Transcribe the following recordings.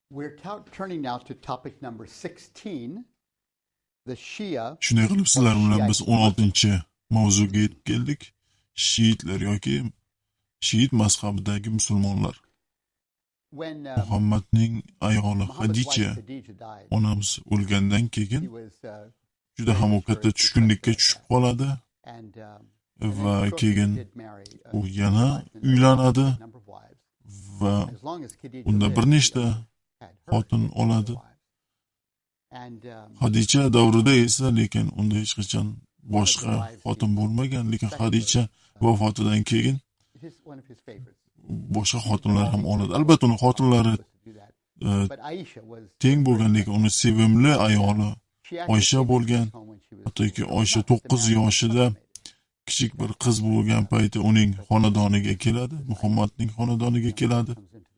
Turning now to topic number 16, the Shia. Shunday qilib sizlar bilan biz 16-mavzuga yetib keldik. Shiitlar yoki Shiit mazhabidagi musulmonlar. Muhammadning ayoli Hadicha onamiz o'lgandan keyin juda ham katta tushkunlikka tushib qoladi va keyin u yana uylanadi va unda bir nechta xotin oladi. Hadicha davrida esa lekin unda hech qachon boshqa xotin bo'lmagan, lekin Hadicha vafotidan keyin boshqa xotinlar ham oladi. Albatta uning xotinlari teng bo'lgan, lekin uni sevimli ayoli Oysha bo'lgan. Hattoki Oysha 9 yoshida kichik bir qiz bo'lgan payti uning xonadoniga keladi, Muhammadning xonadoniga keladi.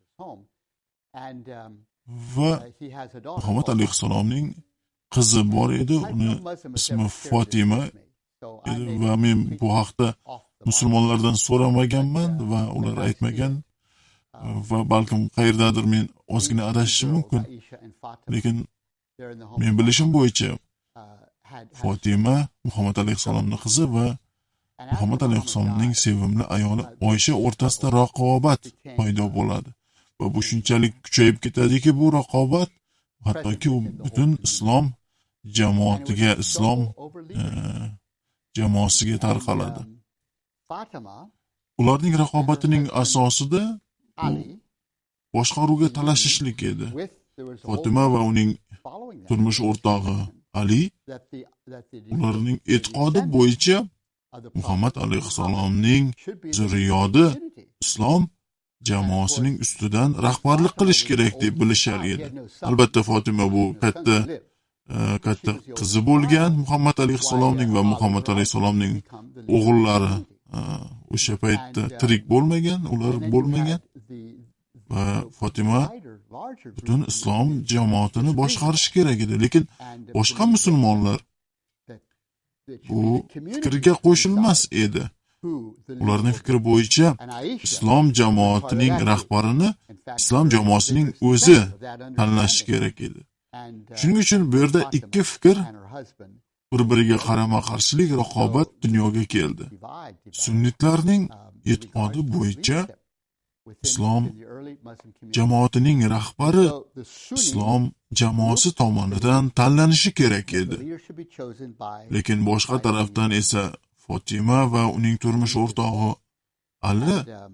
Va Muhammad alayhissalomning qizi bor edi, uni ismi Fatima edi va men bu haqda musulmonlardan so'ramaganman va ular aytmagan va balkim qayerdadir men ozgina adashishim mumkin. Lekin men bilishim bo'yicha Fatima Muhammad alayhissalomning qizi va Muhammad alayhissalomning sevimli ayoli Oysha o'rtasida raqobat paydo bo'ladi. Va bu shunchalik kuchayib ketadiki, bu raqobat hattoki butun islom jamoatiga, islom jamoasiga tarqaladi. Ularning raqobatining asosida boshqaruvga talashishlik edi. Fatima va uning turmush o'rtog'i Ali ularning e'tiqodi bo'yicha Muhammad alayhissalomning zurriyodi islom jamoasining ustidan rahbarlik qilish kerak deb bilishar edi. Albatta Fatima bu katta qizi bo'lgan Muhammad alayhissalomning va Muhammad alayhissalomning o'g'illari o'sha paytda tirik bo'lmagan, ular bo'lmagan va Fatima butun islom jamoatini boshqarishi kerak edi. Lekin boshqa musulmonlar bu fikrga qo'shilmas edi. Ularning fikri bo'yicha islom jamoatining rahbarini islom jamoasining o'zi tanlashi kerak edi. Shuning uchun bu yerda ikki fikr bir-biriga qarama-qarshilik, raqobat dunyoga keldi. Sunnitlarning e'tiqodi bo'yicha islom jamoatining rahbari islom jamoasi tomonidan tanlanishi kerak edi. Lekin boshqa tarafdan esa Fatima va uning turmush o'rtog'i Ali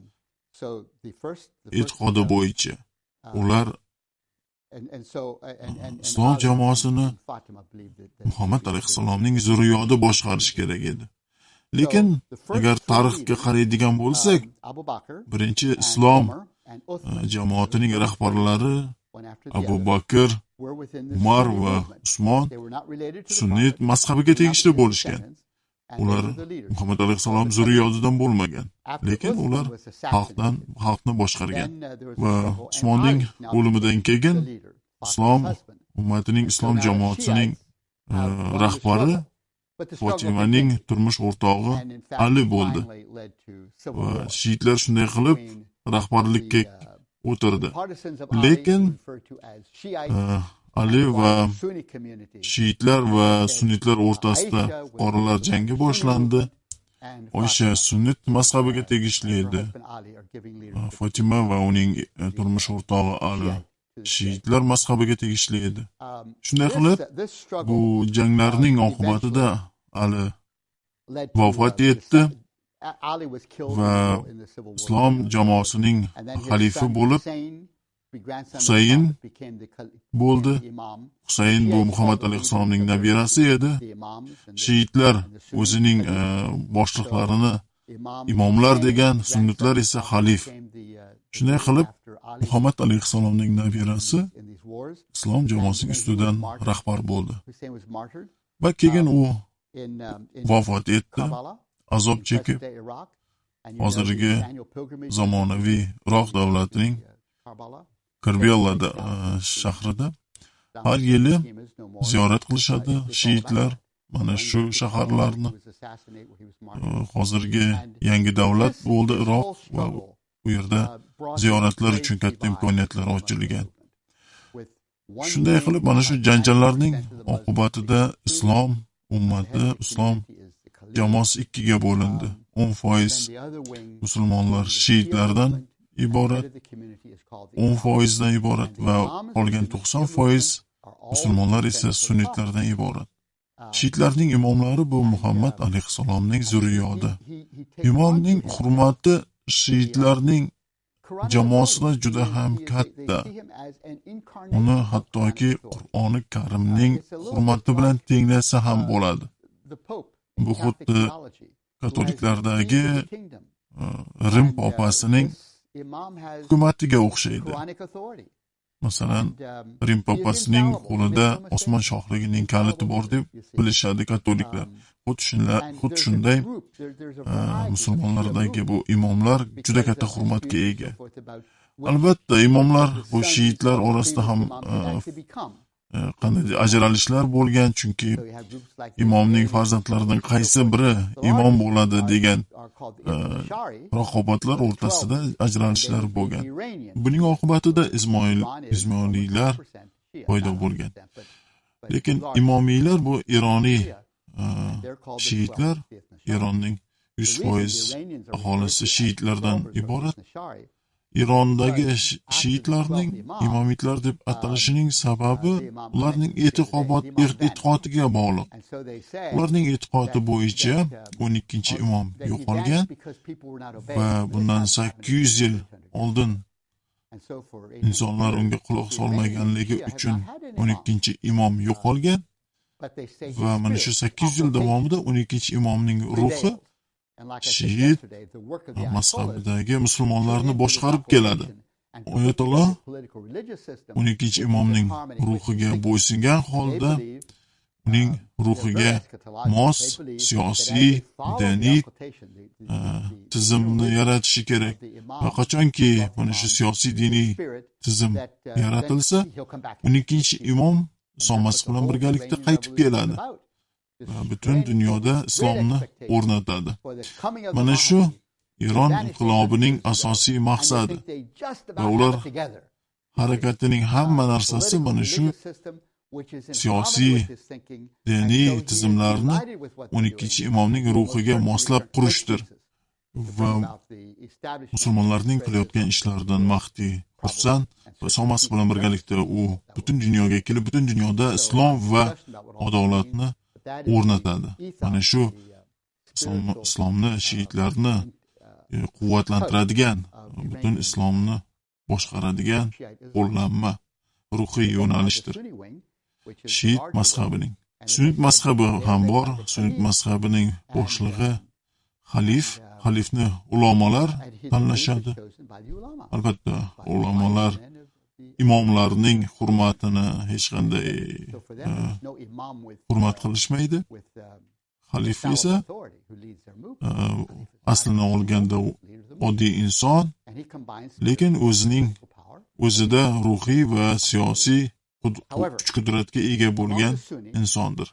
e'tiqodi bo'yicha ular islom jamoasini Muhammad alayhissalomning zurriyodi boshqarishi kerak edi. Lekin agar tarixga qaraydigan bo'lsak, birinchi islom jamoatining rahbarlari Abu Bakr, Umar va Usmon sunnit mazhabiga tegishli bo'lishgan. Ular Muhammad alayhissalom zurriyodidan bo'lmagan, lekin ular xalqni boshqargan. Va Usmonning o'limidan keyin islom ummatining islom jamoatining rahbari Fatimaning turmush o'rtog'i Ali bo'ldi. Va shiitlar shunday qilib rahbarlikka o'tirdi. Lekin Ali va shiitlar va sunnitlar o'rtasida fuqarolar jangi boshlandi. Oysha sunnit mazhabiga tegishli edi. Fatima va uning turmush o'rtog'i Ali shiitlar mazhabiga tegishli edi. Shunday qilib, bu janglarning oqibatida Ali vafot etdi va islom jamoasining xalifa bo'lib Husayn bo'ldi. Husayn bu Muhammad alayhissalomning nabirasi edi. Shiitlar o'zining boshliqlarini imomlar degan, sunnitlar esa xalif. Shunday qilib, Muhammad alayhissalomning nabirasi islom jamoasining ustidan rahbar bo'ldi. Va keyin u vafot etdi, azob chekib. Hozirgi zamonaviy Iroq davlatining Karbala shahrida har yili ziyorat qilishadi shiitlar mana shu shaharlarni. Hozirgi yangi davlat bo'ldi Iroq va u yerda ziyoratlar uchun katta imkoniyatlar ochilgan. Shunday qilib, mana shu janjallarning oqibatida islom ummati, islom jamoasi ikkiga bo'lindi. 10% musulmonlar shiitlardan iborat, 10%dan iborat va qolgan 90% musulmonlar esa sunnitlardan iborat. Shiitlarning imomlari bu Muhammad alayhissalomning zurriyodi. Imomning hurmati shiitlarning jamoasida juda ham katta. Uni hattoki Qur'oni Karimning hurmati bilan tenglasa ham bo'ladi. Bu xuddi katoliklardagi Rim papasining hukumatiga o'xshaydi. Masalan, Rim papasining qo'lida osmon shohligining kaliti bor deb bilishadi katoliklar. Xuddi shunday musulmonlardagi bu imomlar juda katta hurmatga ega. Albatta, imomlar bu shiitlar orasida ham qanday ajralishlar bo'lgan, chunki imomning farzandlaridan qaysi biri imom bo'ladi degan raqobatlar o'rtasida ajralishlar bo'lgan. Buning oqibatida Ismoiliylar paydo bo'lgan. Lekin imomiylar bu Ironiy shiitlar, Ironning 100% aholisi shiitlardan iborat. Irondagi shiitlarning imomiylar deb atalishining sababi ularning e'tiqodiga bog'liq. Ularning e'tiqodi bo'yicha 12-imom yo'qolgan va bundan 800 yil oldin insonlar unga quloq solmaganligi uchun 12-imom yo'qolgan va mana shu 800 yil davomida 12-imomning ruhi shiit mazhabidagi musulmonlarni boshqarib keladi. Oyatulloh 12-imomning ruhiga bo'ysungan holda uning ruhiga mos siyosiy, diniy tizimni yaratishi kerak. Va qachonki mana shu siyosiy diniy tizim yaratilsa, 12-imom somasi bilan birgalikda qaytib keladi va butun dunyoda islomni o'rnatadi. Mana shu Iron inqilobining asosiy maqsadi va ular harakatining hamma narsasi mana shu siyosiy, diniy tizimlarni 12-imomning ruhiga moslab qurishdir. Va musulmonlarning qilayotgan ishlaridan Mahdi xursand va somasi bilan birgalikda u butun dunyoga kelib, butun dunyoda islom va adolatni o'rnatadi. Mana shu islomni, shiitlarni quvvatlantiradigan, butun islomni boshqaradigan qo'llanma ruhiy yo'nalishdir. Shiit mazhabining. Sunnit mazhabi ham bor. Sunnit mazhabining boshlig'i xalifni ulamolar tanlashadi. Albatta, ulamolar imomlarning hurmatini hech qanday hurmat qilishmaydi. Xalif esa aslini olganda oddiy inson, lekin o'zida ruhiy va siyosiy kuch-qudratga ega bo'lgan insondir.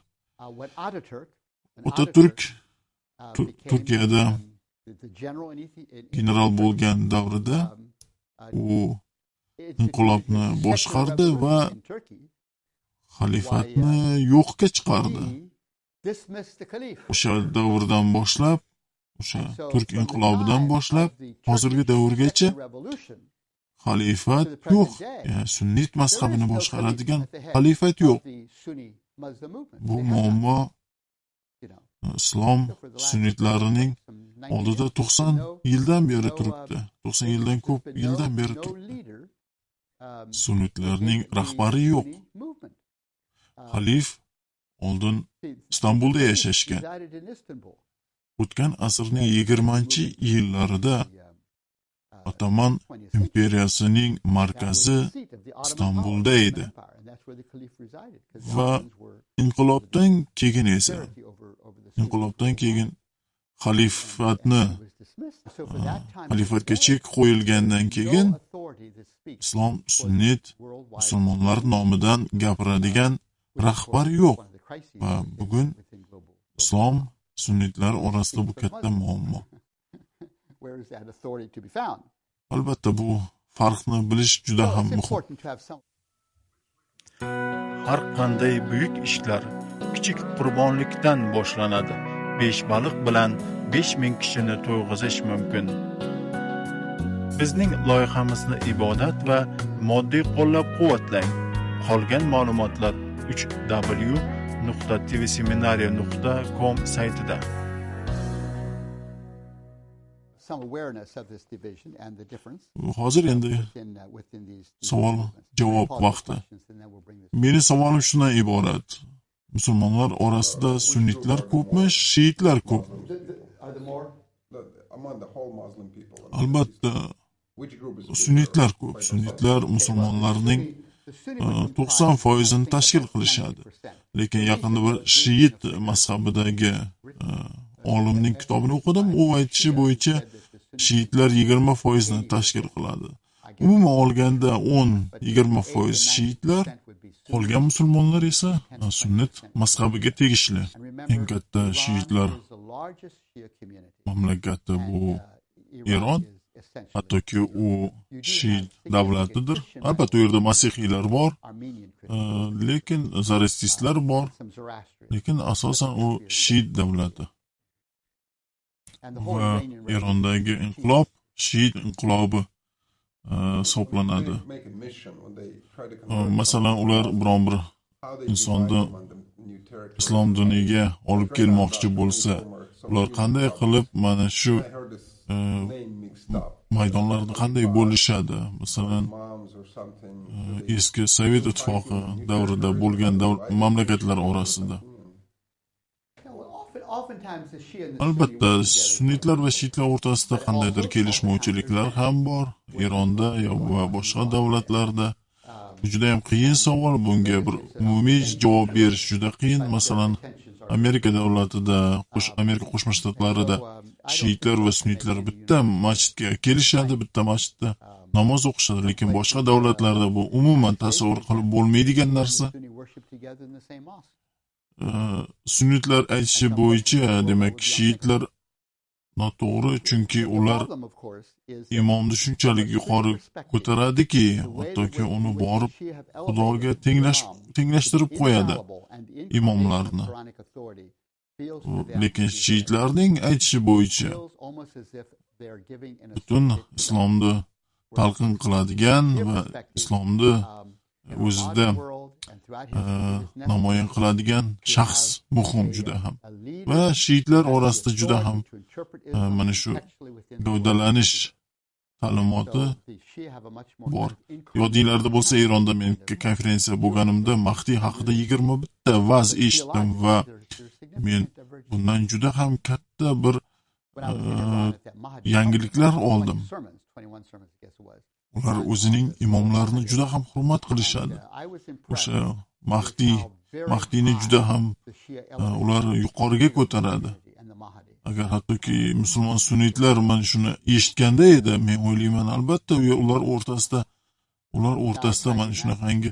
Otaturk Turkiyada general bo'lgan davrida u inqilobni boshqardi va xalifatni yo'qqa chiqardi. O'sha davrdan boshlab, o'sha Turk inqilobidan boshlab hozirgi davrgacha xalifat yo'q. Ya'ni sunnit mazhabini boshqaradigan xalifat yo'q. Bu muammo islom sunnitlarining oldida 90 yildan beri turibdi. 90 yildan ko'p yildan beri turibdi. Sunnitlarning rahbari yo'q. Xalif oldin Istanbulda yashashgan. O'tgan asrning 20-yillarida Ottoman imperiyasining markazi Istanbulda edi. Va inqilobdan keyin esa xalifatga chek qo'yilgandan keyin islom sunnit musulmonlar nomidan gapiradigan rahbar yo'q. Va bugun islom sunnitlar orasida bu katta muammo. Albatta bu farqni bilish juda ham muhim. Har qanday buyuk ishlar kichik qurbonlikdan boshlanadi. 5 baliq bilan 5000 kishini to'yg'izish mumkin. Bizning loyihamizni ibodat va moddiy qo'llab-quvvatlang. Qolgan ma'lumotlar www.tvseminariya.com saytida. Hozir endi savol-javob vaqti. Meni savolim shundan iborat. Musulmonlar orasida sunnitlar ko'pmi, shiitlar ko'p? Albatta, sunnitlar ko'p. Sunnitlar musulmonlarning 90% tashkil qilishadi. Lekin yaqinda bir shiit mazhabidagi olimning kitobini o'qidim. U aytishi bo'yicha shiitlar 20% tashkil qiladi. Umuman olganda 10-20% shiitlar, qolgan musulmonlar esa sunnat mazhabiga tegishli. Eng katta shiitlar mamlakati bu Eron. Hattoki u shiit davlatidir. Albatta u yerda masihiylar bor, lekin zarististlar bor, lekin asosan u shiit davlati. Va Erondagi inqilob shiit inqilobi hisoblanadi. Masalan, ular biron bir insonni islom diniga olib kelmoqchi bo'lsa, ular qanday qilib mana shu maydonlarda qanday bo'lishadi? Masalan, eski Sovet ittifoqi davrida bo'lgan mamlakatlar orasida. Albatta, sunnitlar va shiitlar o'rtasida qandaydir kelishmovchiliklar ham bor. Eronda va boshqa davlatlarda. Juda ham qiyin savol, bunga bir umumiy javob berish juda qiyin. Masalan, Amerika davlatida, Amerika Qo'shma Shtatlarida shiitlar va sunnitlar bitta masjidga kelishadi, bitta masjidda namoz o'qishadi, lekin boshqa davlatlarda bu umuman tasavvur qilib bo'lmaydigan narsa. Sunnitlar aytishi bo'yicha, demak, shiitlar noto'g'ri, chunki ular imomni shunchalik yuqori ko'taradiki, hattoki uni borib Xudoga tenglashtirib qo'yadi imomlarni. Lekin shiitlarning aytishi bo'yicha butun islomni talqin qiladigan va islomni o'zida namoyon qiladigan shaxs muhim juda ham. Va shiitlar orasida juda ham mana shu gavdalanish ta'limoti bor. Yodinglarda bo'lsa, Eronda men konferensiya bo'lganimda Mahdi haqida 21 va'z eshitdim va men bundan juda ham katta bir yangiliklar oldim. Ular o'zining imomlarini juda ham hurmat qilishadi. O'sha Mahdini juda ham ular yuqoriga ko'taradi. Agar hattoki musulmon sunnitlar mana shuni eshitganda edi, men o'ylayman, albatta ular o'rtasida mana shunaqangi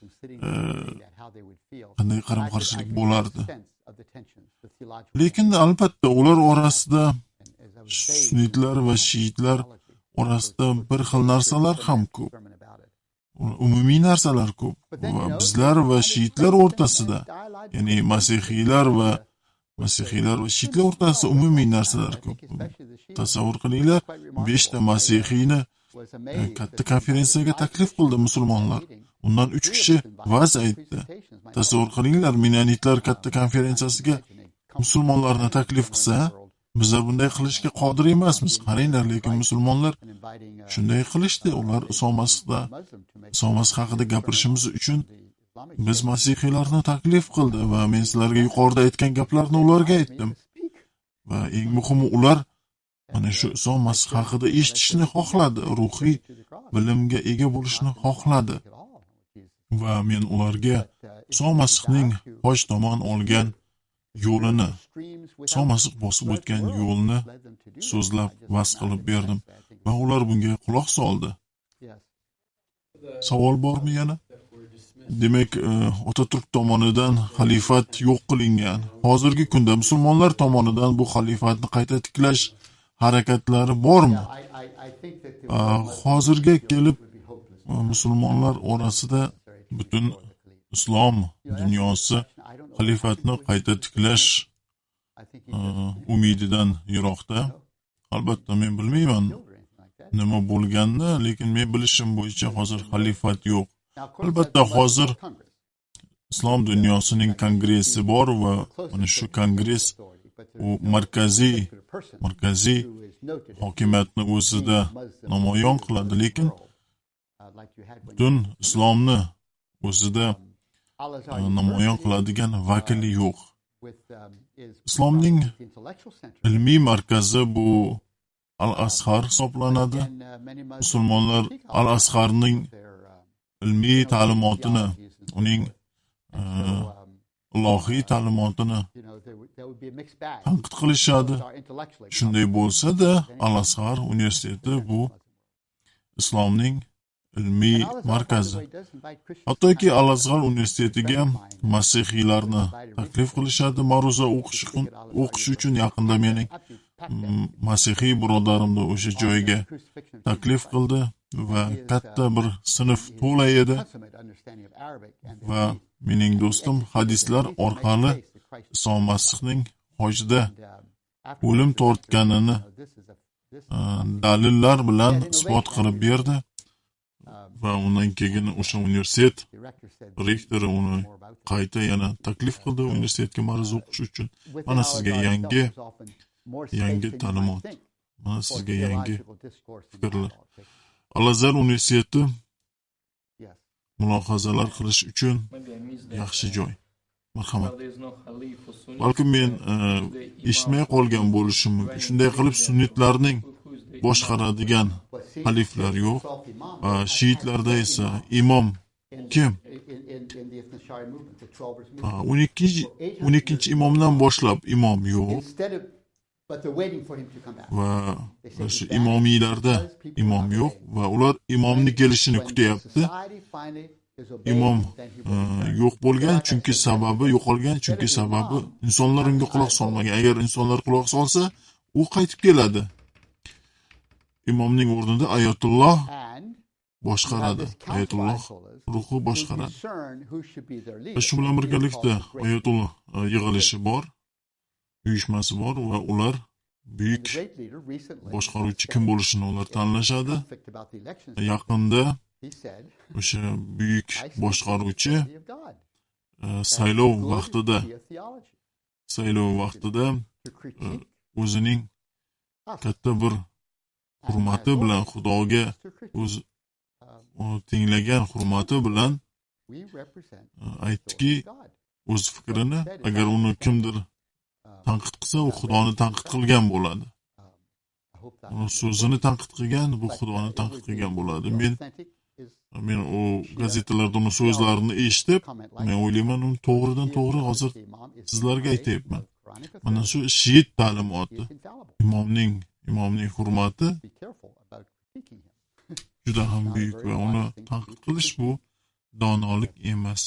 qanday qaram-qarshilik bo'lardi. Lekin albatta ular orasida sunnitlar va shiitlar orasida bir xil narsalar ham ko'p. Umumiy narsalar ko'p. Va bizlar va shiitlar o'rtasida, ya'ni masihiylar va shiitlar o'rtasida umumiy narsalar ko'p. Tasavvur qilinglar, 5 ta masihiyni katta konferensiyaga taklif qildi musulmonlar. Undan 3 kishi va'z aytdi. Tasavvur qilinglar, Menonitlar katta konferensiyasiga musulmonlarni taklif qilsa, bizlar bunday qilishga qodir emasmiz. Qaranglar, lekin musulmonlar shunday qilishdi. Ular Iso Masih haqida gapirishimiz uchun biz masihiylarni taklif qildi va men sizlarga yuqorida aytgan gaplarni ularga aytdim. Va eng muhimi, ular mana shu Iso Masih haqida eshitishni xohladi, ruhiy bilimga ega bo'lishni xohladi. Va men ularga Iso Masihning hoj tomon olgan yo'lini, Iso Masih bosib o'tgan yo'lni so'zlab va'z qilib berdim va ular bunga quloq soldi. Savol bormi yana? Demak, Otaturk tomonidan xalifat yo'q qilingan. Hozirgi kunda musulmonlar tomonidan bu xalifatni qayta tiklash harakatlari bormi? Hozirga kelib musulmonlar orasida butun islom dunyosi xalifatni qayta tiklash umididan yiroqda. Albatta men bilmayman nima bo'lganini, lekin men bilishim bo'yicha hozir xalifat yo'q. Albatta hozir islom dunyosining kongressi bor va mana shu kongress u markaziy hokimiyatni o'zida namoyon qiladi, lekin butun islomni o'zida namoyon qiladigan vakili yo'q. Islomning ilmiy markazi bu Al-Azhar hisoblanadi. Musulmonlar Al-Azharning ilmiy ta'limotini, uning ilohiy ta'limotini tanqid qilishadi. Shunday bo'lsa-da, Al-Azhar universiteti bu islomning ilmiy markazi. Hattoki Al-Azhar universitetiga masihiylarni taklif qilishadi ma'ruza o'qish uchun. Yaqinda mening masihiy birodarimni o'sha joyga taklif qildi va katta bir sinf to'la edi va mening do'stim hadislar orqali Iso Masihning hojda o'lim tortganini dalillar bilan isbot qilib berdi va undan keyin o'sha universitet rektori uni qayta yana taklif qildi universitetga ma'ruza o'qish uchun. Mana sizga yangi ta'limot, mana sizga yangi fikrlar. Al-Azhar universiteti mulohazalar qilish uchun yaxshi joy. Marhamat. Balki men eshitmay qolgan bo'lishim mumkin. Shunday qilib sunnitlarning boshqaradigan xaliflar yo'q. Shiitlarda esa imom kim? 12 imomdan boshlab imom yo'q. Va shu imomiylarda imom yo'q va ular imomni kelishini kutyapti. Imom yo'q bo'lgan, chunki sababi yo'qolgan, chunki sababi insonlar unga quloq solmagan. Agar insonlar quloq solsa, u qaytib keladi. Imomning o'rnida Ayatulloh boshqaradi. Ayatulloh ruhi boshqaradi. Shu bilan birgalikda Ayatulloh yig'ilishi bor, uyushmasi bor va ular buyuk boshqaruvchi kim bo'lishini ular tanlashadi. Yaqinda o'sha buyuk boshqaruvchi saylov vaqtida o'zining katta bir hurmati bilan, Xudoga o'z tenglagan hurmati bilan aytdiki, o'z fikrini, agar uni kimdir tanqid qilsa, u Xudoni tanqid qilgan bo'ladi. Uni so'zini tanqid qilgan, bu Xudoni tanqid qilgan bo'ladi. Men u gazetalarda uni so'zlarini eshitib, men o'ylayman, uni to'g'ridan to'g'ri hozir sizlarga aytayapman. Mana shu shiit ta'limoti, imomning hurmati juda ham buyuk va uni tanqid qilish bu donolik emas.